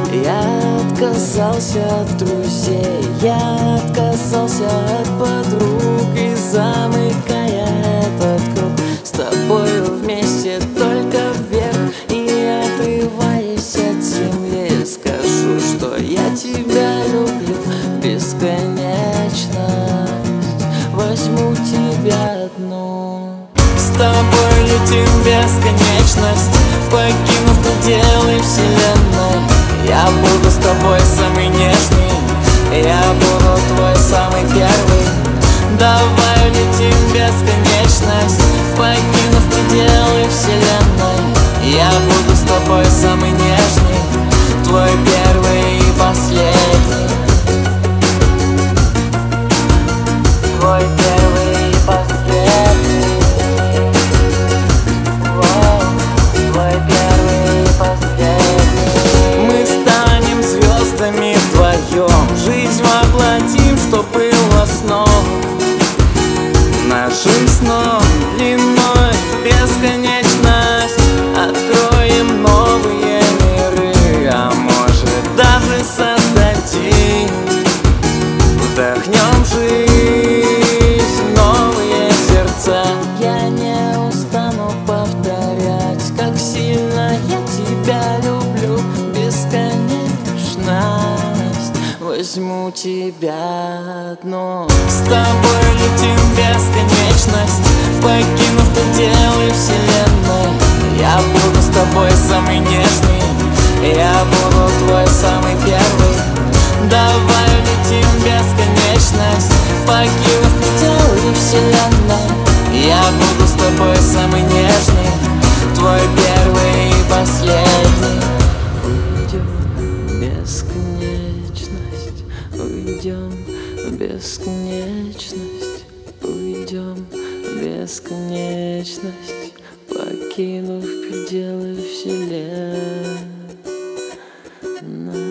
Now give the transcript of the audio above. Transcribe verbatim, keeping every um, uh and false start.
Я отказался от друзей, я отказался от подруг, и замыкая этот круг, с тобою вместе только вверх. И отрываясь от земли, скажу, что я тебя люблю бесконечно. Возьму тебя одну. С тобой летим в бесконечность, покинув пределы вселенной. Я буду с тобой самый нежный, я буду твой самый первый. Давай улетим в бесконечность, покинув пределы вселенной. Я буду с тобой самый нежный, твой первый и последний. Твой первый и последний. Воу, твой первый и последний. Мы станем звездами вдвоем, жизнь воплотим, что было сном. Нашим сном длиной в бесконечность откроем новые миры, а может даже создадим. Вдохнем жизнь, новые сердца. Я не устану повторять, как сильно я тебя люблю бесконечность. Возьму тебя одну. С тобой летим в бесконечность, покинув пределы вселенной. Я буду с тобой самый нежный, я буду твой самый первый. Давай улетим в бесконечность, покинув пределы вселенной. Я буду с тобой самый нежный, твой первый и последний. Уйдем в бесконечность, уйдем в бесконечность, уйдем в бесконечность, покинув пределы вселенной.